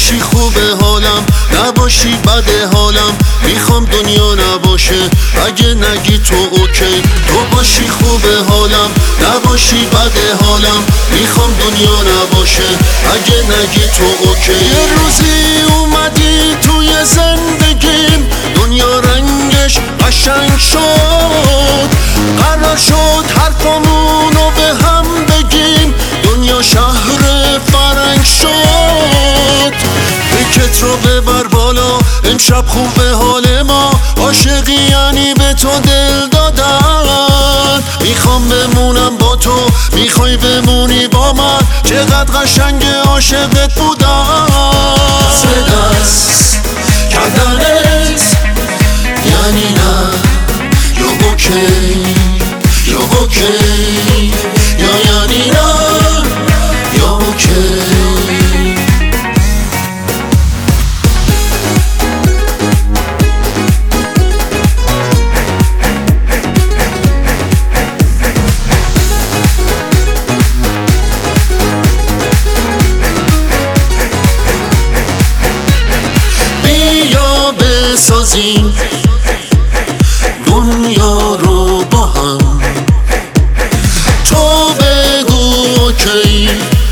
باشی خوبه حالم، نباشی بده حالم. میخوام دنیا نباشه اگه نگی تو اوکی. تو باشی خوبه حالم، نباشی بده حالم. میخوام دنیا نباشه اگه نگی تو اوکی. یه روزی اومدی توی زندگیم، دنیا رنگش قشنگ شد. قرار شد حرفامونو به هم بگیم، دنیا شهر فرنگ شد. فکرت رو ببر بالا، امشب خوبه حال ما. عاشقی یعنی به تو دل دادن. میخوام بمونم با تو، میخوای بمونی با من. چقدر قشنگ عاشقت بودم. دست کردنت یعنی نه، یا اوکی یا اوکی، یا یعنی نه یا اوکی. بسازیم دنیا رو با هم. تو بگو اوکی،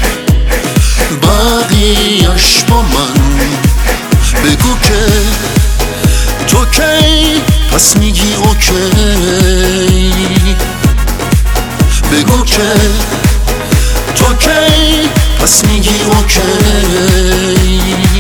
بقیه‌اش با من. بگو که تو کی، پس میگی اوکی. بگو که تو کی، پس میگی اوکی.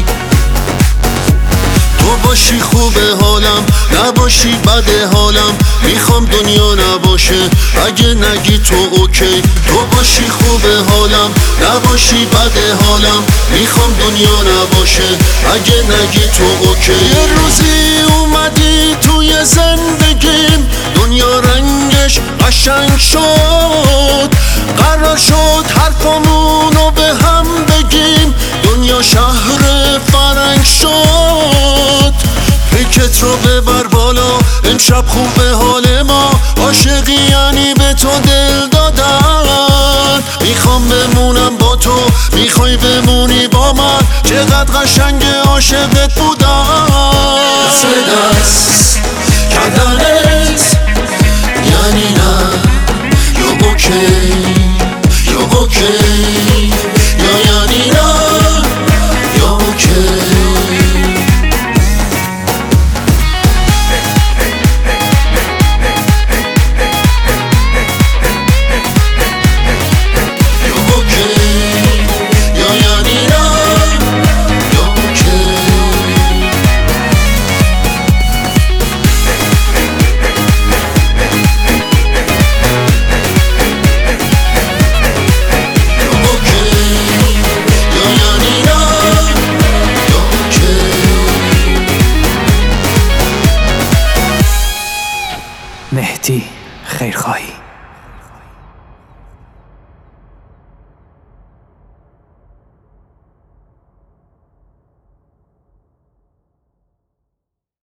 تو باشی خوبه حالم، نباشی بده حالم. میخوام دنیا نباشه اگه نگی تو اوکی. تو باشی خوبه حالم، نباشی بده حالم. میخوام دنیا نباشه اگه نگی تو اوکی. یه روزی اومدی توی زندگیم، دنیا رنگش قشنگ شد. قرار شد حرفامونو به هم بگیم، دنیا شهر فرنگ شد. فکرت رو ببر بالا، امشب خوبه حال ما. عاشقی یعنی به تو دل دادن. میخوام بمونم با تو، میخوای بمونی با من. چقدر قشنگ عاشقت بودم. دست کردنت یعنی نه، یا اوکی یا اوکی، یا یعنی نه یا اوکی. مهدی خیرخواهی.